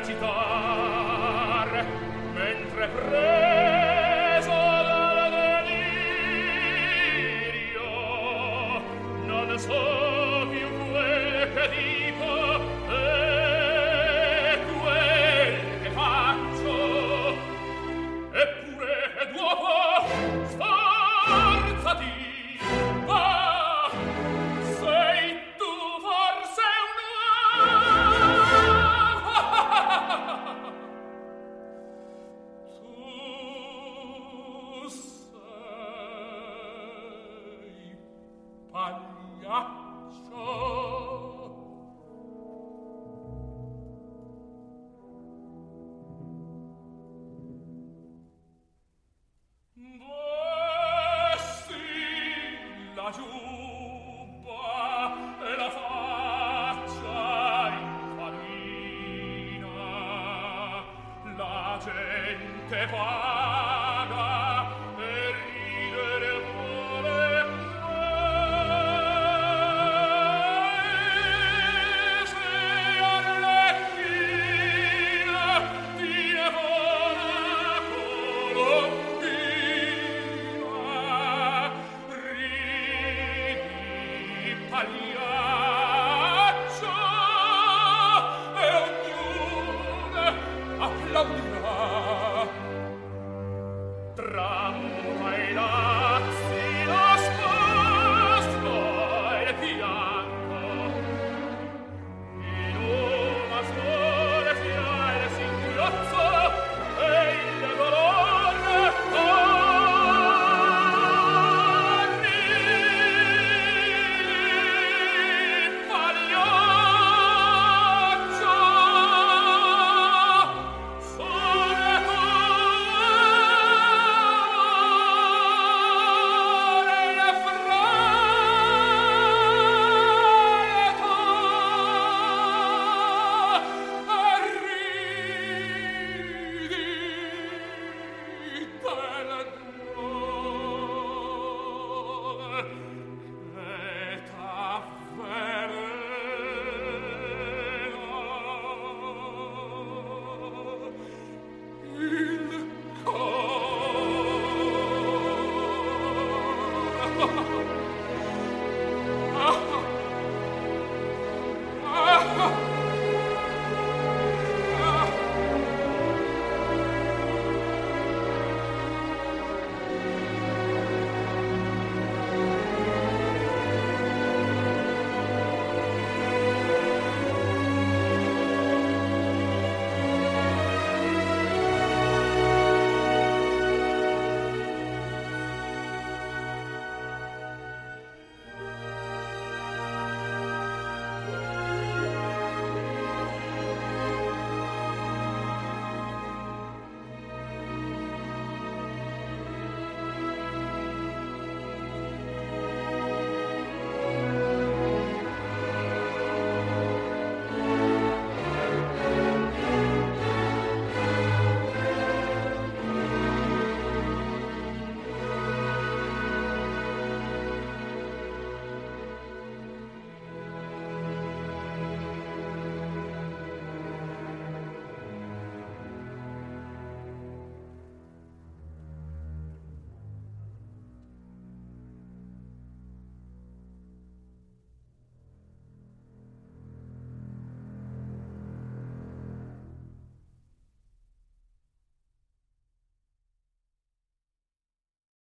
recitar, mentre preso dal delirio non so più quel che dico e quel che faccio, eppure dopo sforzati, va, sei tu forse un uomo. Tu sei pagliaccio. Vessi la giubba e la faccia infamina, la gente paga e ridere vuole se Arlecchina ti evona Colombina, ridi pagliaccio.